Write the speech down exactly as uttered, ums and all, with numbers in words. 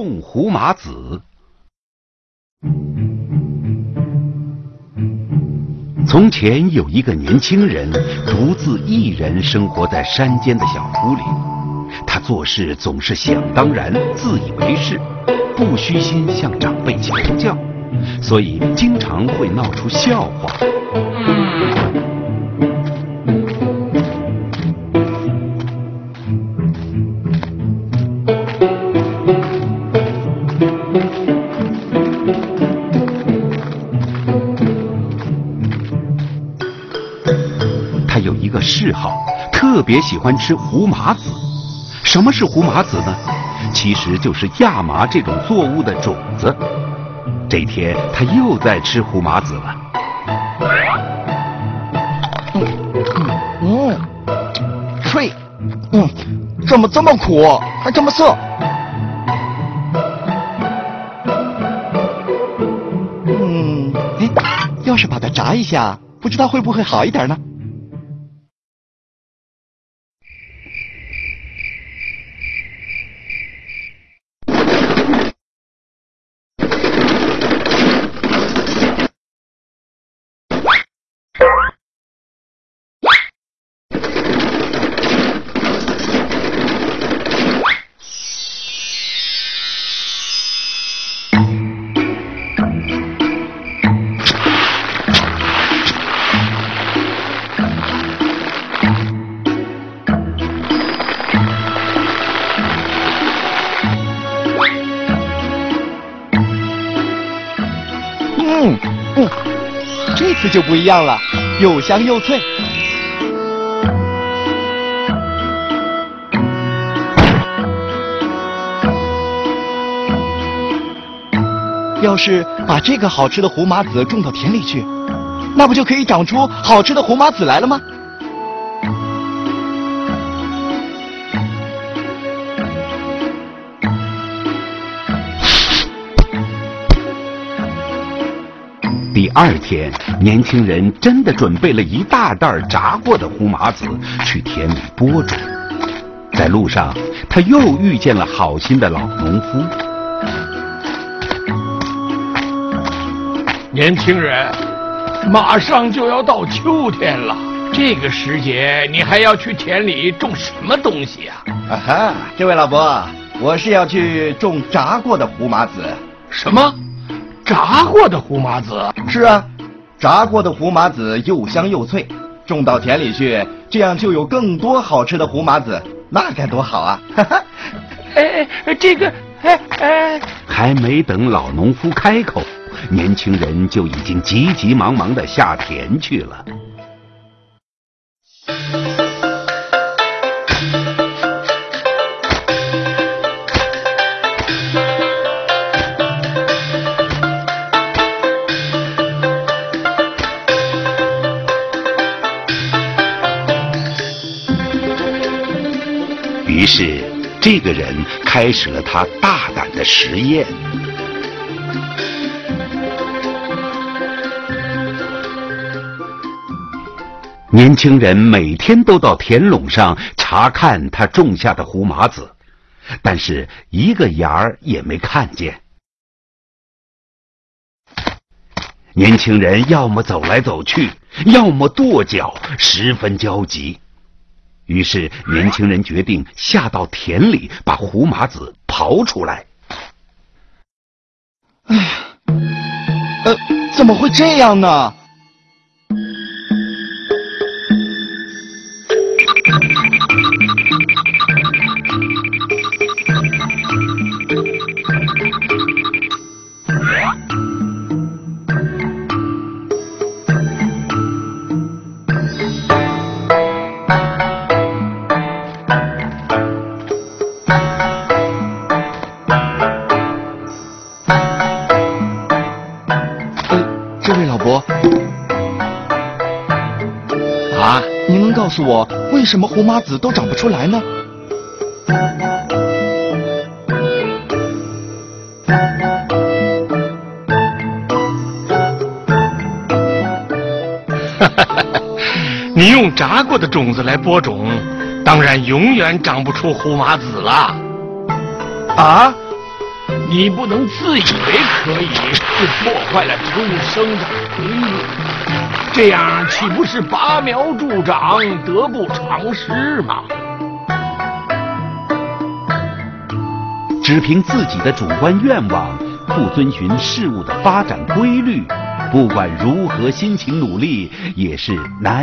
种胡麻子。从前有一个年轻人，独自一人生活在山间的小屋里。他做事总是想当然，自以为是，不虚心向长辈求教，所以经常会闹出笑话。他有一个嗜好，特别喜欢吃胡麻子。什么是胡麻子呢？其实就是亚麻这种作物的种子。这天他又在吃胡麻子了。 嗯嗯，脆，嗯，怎么这么苦，还这么涩？嗯，哎，要是把它炸一下，不知道会不会好一点呢？嗯嗯，这次就不一样了，又香又脆。要是把这个好吃的胡麻子种到田里去，那不就可以长出好吃的胡麻子来了吗？ 第二天，年轻人真的准备了一大袋炸过的胡麻子去田里播种。在路上，他又遇见了好心的老农夫。 年轻人，马上就要到秋天了，这个时节你还要去田里种什么东西呀？ 啊哈，这位老伯，我是要去种炸过的胡麻子。 什么？炸过的胡麻子？ 是啊，炸过的胡麻子又香又脆，种到田里去，这样就有更多好吃的胡麻子，那该多好啊！哈哈。 哎哎，这个，哎哎， 还没等老农夫开口，年轻人就已经急急忙忙地下田去了。于是，这个人开始了他大胆的实验。年轻人每天都到田垄上查看他种下的胡麻子，但是一个芽儿也没看见。年轻人要么走来走去，要么跺脚，十分焦急。于是，年轻人决定下到田里，把胡麻子刨出来。 哎呀，呃，怎么会这样呢？啊，您能告诉我为什么胡麻子都长不出来呢？ 你用炸过的种子来播种，当然永远长不出胡麻子了。 啊？ 你不能自以为可以，就破坏了植物生长的规律，这样岂不是拔苗助长，得不偿失吗？ 只凭自己的主观愿望，不遵循事物的发展规律，不管如何辛勤努力，也是难